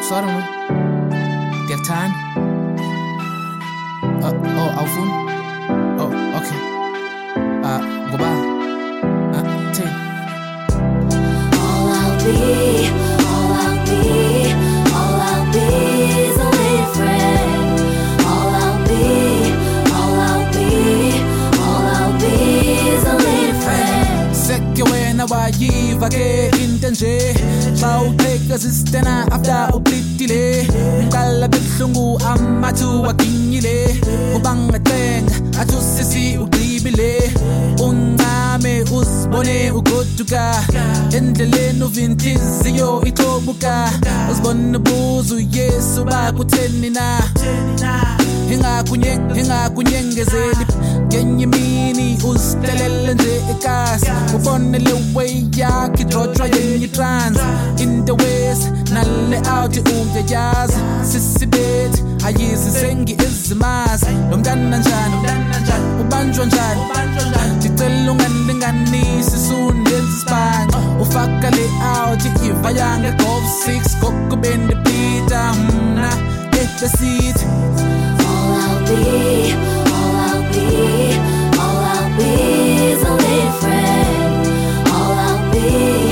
Sorry man. Diyakuthanda. Awufuni? Oh, okay. Ngoba. Thini? All I'll be is a little friend. All I'll be is a little friend. Seke wena wayiva ke into nje xa uqheka sistena after uqitile uqala bebuhlungu amathu waginyile ubangacenga athi usisi uqibile uncame uzibone ugoduka endleleni uvintiziyo ixobuka uzibone ubuza uyesu bakutheni na hingakunyengezeli ngenye imini uzitelele nje ekasi ubone le way yakhe idrotshwa yenye trans in the ways nale out uyayazi sisibethi ayizisengi ezimazi lo mntana njani ubanjwa njani ndicela ungalinganisi sundenza isibhanqa ufaka le out iva yange golf 6 kokubende Peter mna ebesithi All I'll be is a little friend. All I'll be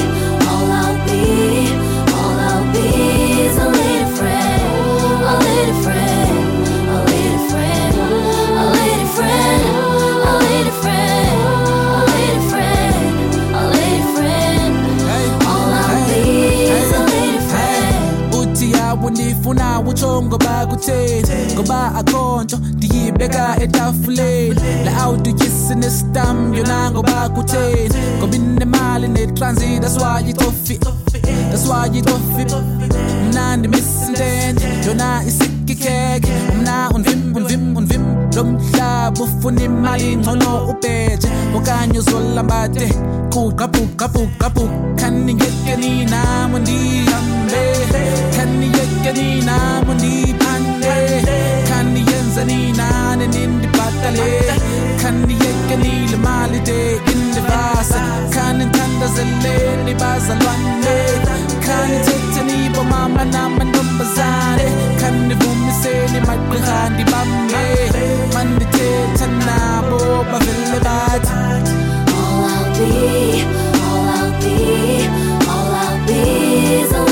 is a little friend. A little friend, a little friend, a little friend, a little friend, a little friend, a little friend. All I'll be is a little friend. uthi yawo ndifuna utsho ngoba kutheni ngoba akhonto ndiyibeka etafuleni la out uyisi nestam yona ngoba kutheni ngoba inemali netransit that's why itofi mna ndimisintende yona isikikeke mna unvim lo mhlaba ufuna imali ngcono ubheje okanye uzolambade kuqaphu khaningeke ninami ndihambe khaniyeke ninami ndiphande khaniyenze ninani nindibhatale khaniyeke nile mali de indivasa khanithandazeleni bazalwane khanithetheni bomama namantombazane khanivumiseni magqirha ndibambe mandithetha nabo bavele bathi All I'll be is a